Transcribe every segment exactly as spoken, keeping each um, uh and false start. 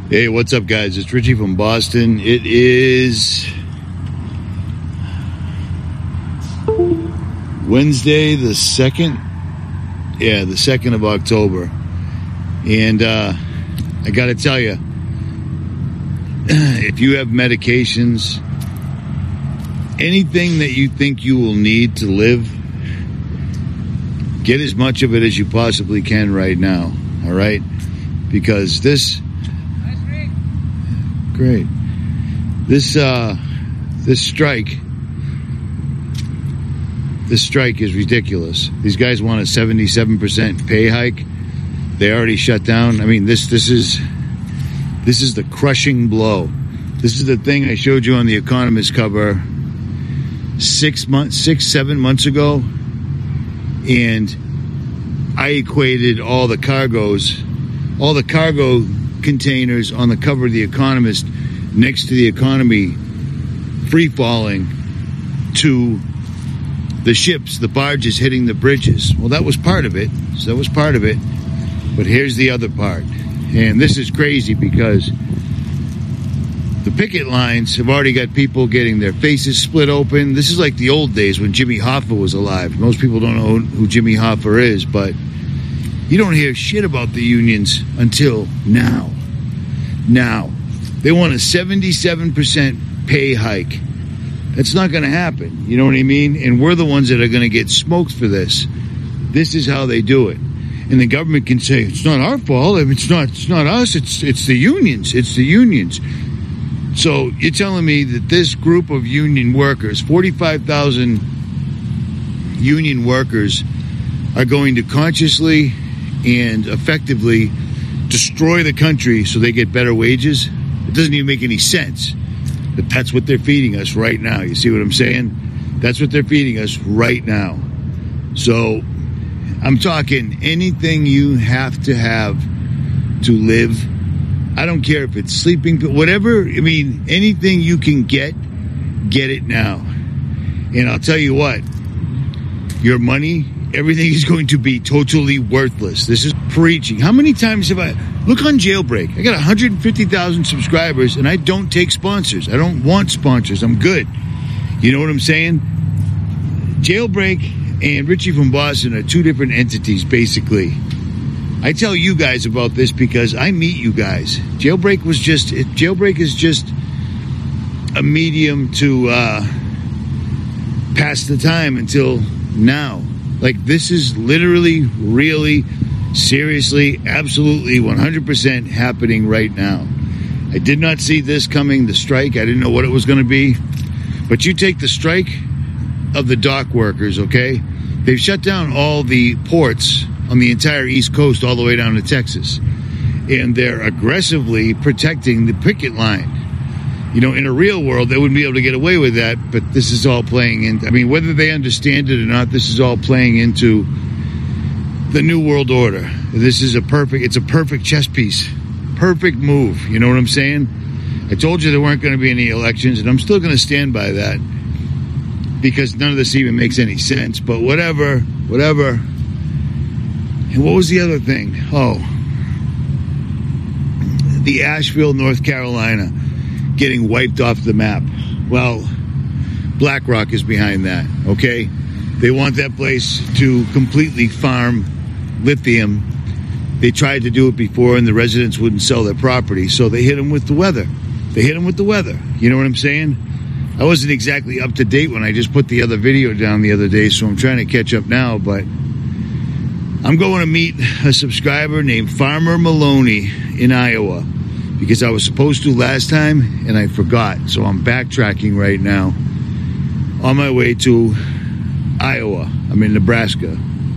Hey, what's up, guys? It's Richie from Boston. It is Wednesday the second. Yeah, the second of October. And uh, I got to tell you, if you have medications, anything that you think you will need to live, get as much of it as you possibly can right now, all right? Because this... Great. This, uh, this strike, this strike is ridiculous. These guys want a seventy-seven percent pay hike. They already shut down. I mean, this, this is, this is the crushing blow. This is the thing I showed you on the Economist cover six months, six, seven months ago. And I equated all the cargoes, all the cargo containers on the cover of the Economist next to the economy free falling to the ships, the barges hitting the bridges. Well, that was part of it. So that was part of it. But here's the other part. And this is crazy because the picket lines have already got people getting their faces split open. This is like the old days when Jimmy Hoffa was alive. Most people don't know who Jimmy Hoffa is, but you don't hear shit about the unions until now. Now, they want a seventy-seven percent pay hike. That's not going to happen. You know what I mean? And we're the ones that are going to get smoked for this. This is how they do it. And the government can say, it's not our fault. I mean, it's not, it's not us. It's, it's the unions. It's the unions. So you're telling me that this group of union workers, forty-five thousand union workers, are going to consciously and effectively destroy the country so they get better wages? It doesn't even make any sense. But that's what they're feeding us right now. You see what I'm saying? That's what they're feeding us right now. So I'm talking anything you have to have to live. I don't care if it's sleeping, whatever. I mean, anything you can get, get it now. And I'll tell you what, your money, everything is going to be totally worthless. This is preaching. How many times have I... Look on Jailbreak. I got one hundred fifty thousand subscribers, and I don't take sponsors. I don't want sponsors. I'm good. You know what I'm saying? Jailbreak and Richie from Boston are two different entities, basically. I tell you guys about this because I meet you guys. Jailbreak was just... Jailbreak is just a medium to uh, pass the time until now. Like, this is literally, really, seriously, absolutely, one hundred percent happening right now. I did not see this coming, the strike. I didn't know what it was going to be. But you take the strike of the dock workers, okay? They've shut down all the ports on the entire East Coast all the way down to Texas. And they're aggressively protecting the picket line. You know, in a real world, they wouldn't be able to get away with that, but this is all playing in. I mean, whether they understand it or not, this is all playing into the New World Order. This is a perfect, it's a perfect chess piece. Perfect move. You know what I'm saying? I told you there weren't going to be any elections, and I'm still going to stand by that because none of this even makes any sense. But whatever, whatever. And what was the other thing? Oh, the Asheville, North Carolina getting wiped off the map. Well, BlackRock is behind that, okay? They want that place to completely farm lithium. They tried to do it before, and the residents wouldn't sell their property, so they hit them with the weather. They hit them with the weather. You know what I'm saying? I wasn't exactly up to date when I just put the other video down the other day, so I'm trying to catch up now, but I'm going to meet a subscriber named Farmer Maloney in Iowa, because I was supposed to last time, and I forgot. So I'm backtracking right now on my way to Iowa. I'm in Nebraska.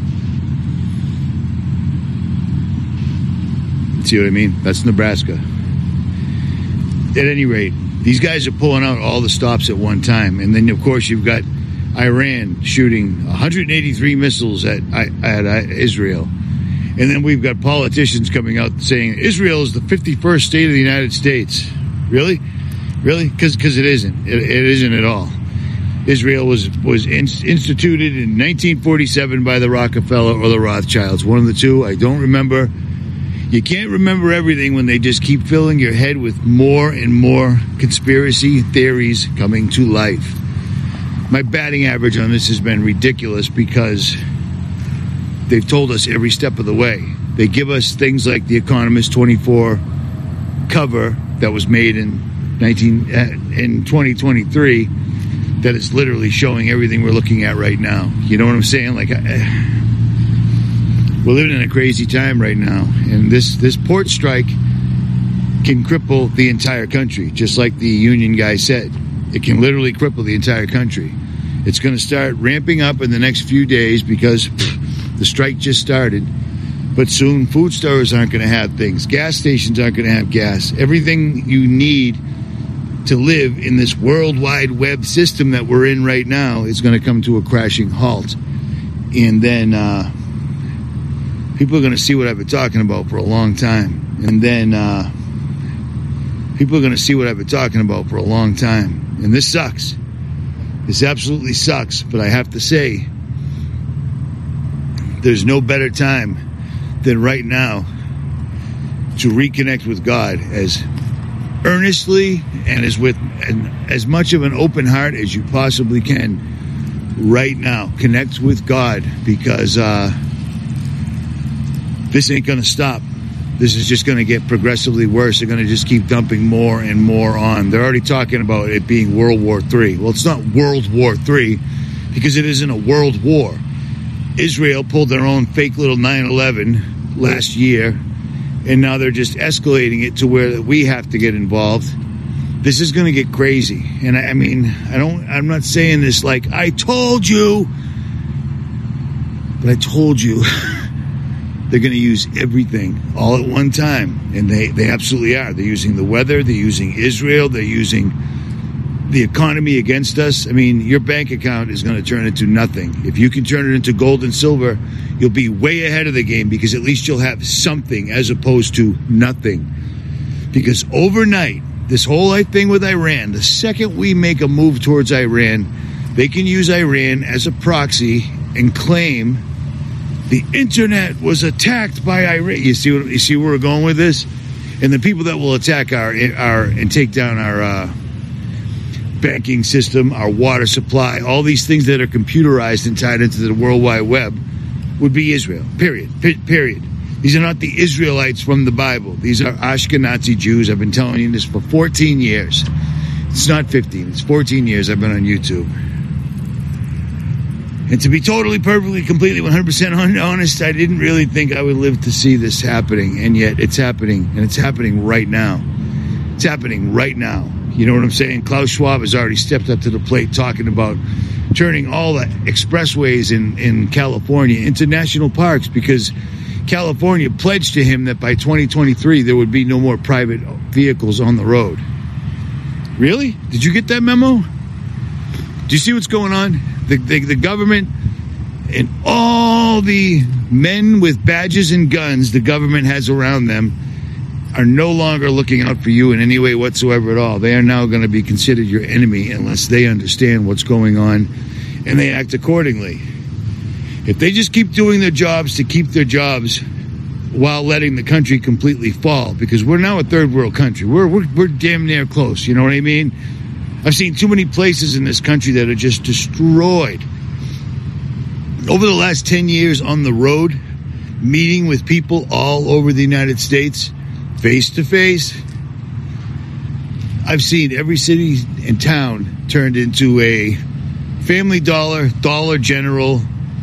See what I mean? That's Nebraska. At any rate, these guys are pulling out all the stops at one time. And then, of course, you've got Iran shooting one hundred eighty-three missiles at, at, at Israel. And then we've got politicians coming out saying Israel is the fifty-first state of the United States. Really? Really? Because because it isn't. It, it isn't at all. Israel was was in, instituted in nineteen forty-seven by the Rockefeller or the Rothschilds. One of the two. I don't remember. You can't remember everything when they just keep filling your head with more and more conspiracy theories coming to life. My batting average on this has been ridiculous because they've told us every step of the way. They give us things like the Economist twenty-four cover that was made in nineteen in twenty twenty-three that is literally showing everything we're looking at right now. You know what I'm saying? Like, I, we're living in a crazy time right now, and this, this port strike can cripple the entire country, just like the union guy said. It can literally cripple the entire country. It's going to start ramping up in the next few days because pff, the strike just started. But soon, food stores aren't going to have things. Gas stations aren't going to have gas. Everything you need to live in this World Wide Web system that we're in right now is going to come to a crashing halt. And then uh, people are going to see what I've been talking about for a long time. And then uh, people are going to see what I've been talking about for a long time. And this sucks. This absolutely sucks. But I have to say, there's no better time than right now to reconnect with God as earnestly and as with and as much of an open heart as you possibly can right now. Connect with God, because uh, this ain't going to stop. This is just going to get progressively worse. They're going to just keep dumping more and more on. They're already talking about it being World War Three. Well, it's not World War Three because it isn't a world war. Israel pulled their own fake little nine eleven last year, and now they're just escalating it to where we have to get involved. This is going to get crazy. And I, I mean, I don't, I'm not saying this like, I told you, but I told you. They're going to use everything all at one time. And they, they absolutely are. They're using the weather. They're using Israel. They're using the economy against us. I mean, your bank account is going to turn into nothing. If you can turn it into gold and silver, you'll be way ahead of the game, because at least you'll have something as opposed to nothing. Because overnight, this whole thing with Iran, the second we make a move towards Iran, they can use Iran as a proxy and claim the internet was attacked by Iran. You see what, you see where we're going with this? And the people that will attack our, our and take down our uh, banking system, our water supply, all these things that are computerized and tied into the World Wide Web would be Israel. Period. P- period. These are not the Israelites from the Bible. These are Ashkenazi Jews. I've been telling you this for fourteen years. It's not fifteen. It's fourteen years I've been on YouTube. And to be totally, perfectly, completely, one hundred percent honest, I didn't really think I would live to see this happening. And yet it's happening. And it's happening right now. It's happening right now. You know what I'm saying? Klaus Schwab has already stepped up to the plate talking about turning all the expressways in, in California into national parks, because California pledged to him that by twenty twenty-three there would be no more private vehicles on the road. Really? Did you get that memo? Do you see what's going on? The, the, the government and all the men with badges and guns the government has around them are no longer looking out for you in any way whatsoever at all. They are now going to be considered your enemy unless they understand what's going on and they act accordingly. If they just keep doing their jobs to keep their jobs while letting the country completely fall, because we're now a third world country. We're, we're, we're damn near close, you know what I mean? I've seen too many places in this country that are just destroyed. Over the last ten years on the road, meeting with people all over the United States, face to face, I've seen every city and town turned into a Family Dollar, Dollar General,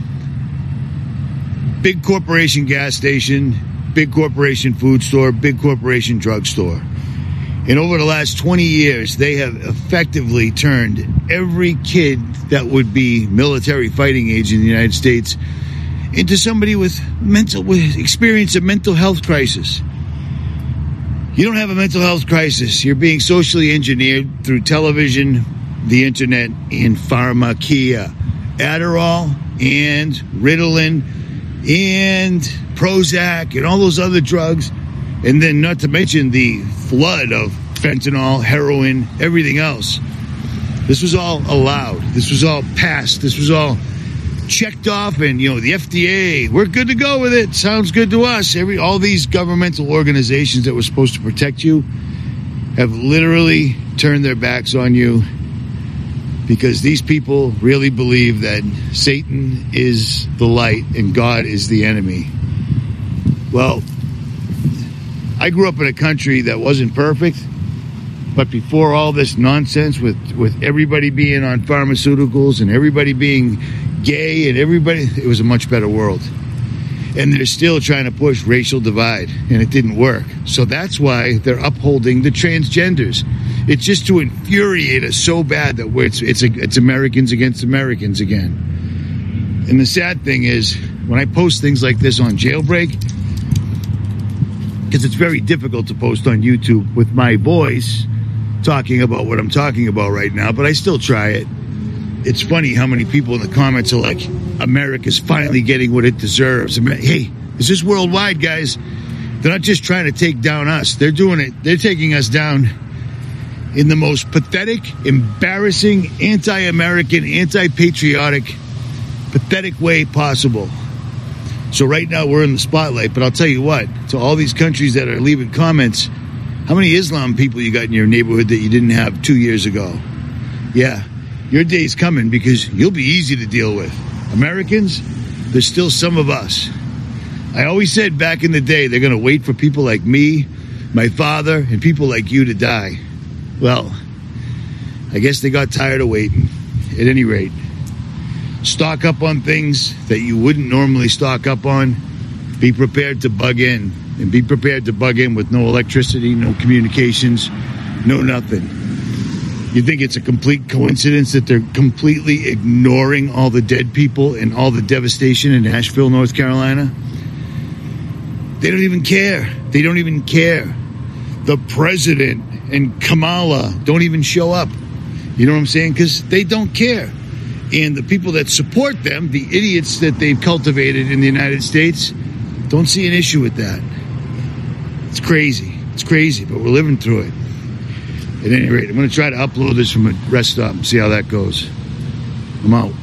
big corporation gas station, big corporation food store, big corporation drugstore. And over the last twenty years, they have effectively turned every kid that would be military fighting age in the United States into somebody with mental, with experience a mental health crisis. You don't have a mental health crisis. You're being socially engineered through television, the internet, and pharmakia. Adderall and Ritalin and Prozac and all those other drugs. And then not to mention the flood of fentanyl, heroin, everything else. This was all allowed. This was all passed. This was all checked off, and you know the F D A, we're good to go with it. Sounds good to us. Every all these governmental organizations that were supposed to protect you have literally turned their backs on you because these people really believe that Satan is the light and God is the enemy. Well, I grew up in a country that wasn't perfect, but before all this nonsense with, with everybody being on pharmaceuticals and everybody being gay and everybody, it was a much better world. And they're still trying to push racial divide, and it didn't work. So that's why they're upholding the transgenders. It's just to infuriate us so bad that we're, it's, it's, a, it's Americans against Americans again. And the sad thing is, when I post things like this on Jailbreak, because it's very difficult to post on YouTube with my voice talking about what I'm talking about right now, but I still try it. It's funny how many people in the comments are like, America's finally getting what it deserves. I mean, hey, is this worldwide, guys? They're not just trying to take down us. They're doing it. They're taking us down in the most pathetic, embarrassing, anti-American, anti-patriotic, pathetic way possible. So right now we're in the spotlight, but I'll tell you what, to all these countries that are leaving comments, how many Islam people you got in your neighborhood that you didn't have two years ago? Yeah, your day's coming because you'll be easy to deal with. Americans, there's still some of us. I always said back in the day, they're going to wait for people like me, my father, and people like you to die. Well, I guess they got tired of waiting. At any rate, stock up on things that you wouldn't normally stock up on. Be prepared to bug in. And be prepared to bug in with no electricity, no communications, no nothing. You think it's a complete coincidence that they're completely ignoring all the dead people and all the devastation in Asheville, North Carolina? They don't even care. They don't even care. The president and Kamala don't even show up. You know what I'm saying? Because they don't care. And the people that support them, the idiots that they've cultivated in the United States, don't see an issue with that. It's crazy. It's crazy, but we're living through it. At any rate, I'm going to try to upload this from a rest stop and see how that goes. I'm out.